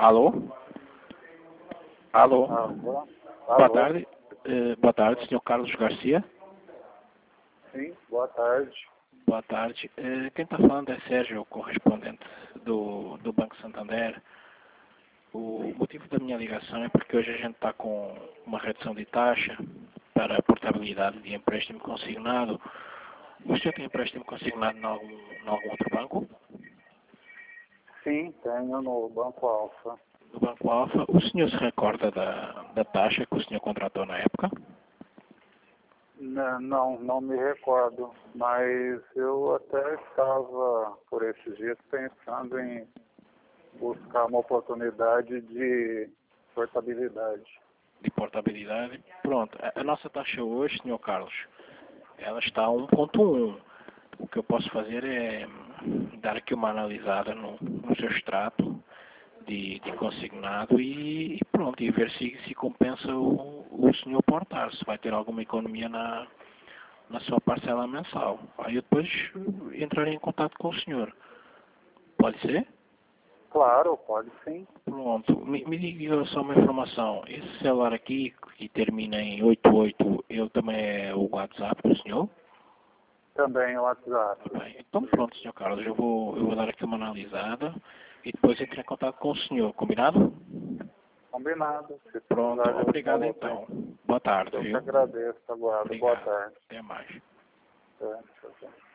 Alô? Alô? Alô? Boa Alô? tarde. Boa tarde, senhor Carlos Garcia. Sim, boa tarde. Boa tarde. Quem está falando é Sérgio, correspondente do Banco Santander. O motivo da minha ligação é porque hoje a gente está com uma redução de taxa para a portabilidade de empréstimo consignado. O senhor tem empréstimo consignado em algum outro banco? Sim, tenho no Banco Alfa. Do Banco Alfa. O senhor se recorda da taxa que o senhor contratou na época? Não me recordo, mas eu até estava, por esses dias, pensando em buscar uma oportunidade de portabilidade. De portabilidade. Pronto. A nossa taxa hoje, senhor Carlos, ela está a 1.1. O que eu posso fazer é dar aqui uma analisada no seu extrato de consignado e pronto, e ver se compensa o senhor portar, se vai ter alguma economia na sua parcela mensal. Aí eu depois entrarei em contato com o senhor. Pode ser? Claro, pode sim. Pronto. Me diga só uma informação. Esse celular aqui, que termina em 88, ele também é o WhatsApp do senhor? Também o WhatsApp. Tá bem. Então pronto, senhor Carlos, eu vou dar aqui uma analisada e depois entro em contato com o senhor, combinado? Combinado. Se Pronto, precisar de obrigado alguma então. outra, Boa tarde, eu que viu? agradeço, aguardo. Boa Obrigado. tarde. Até mais. É, tchau, tchau.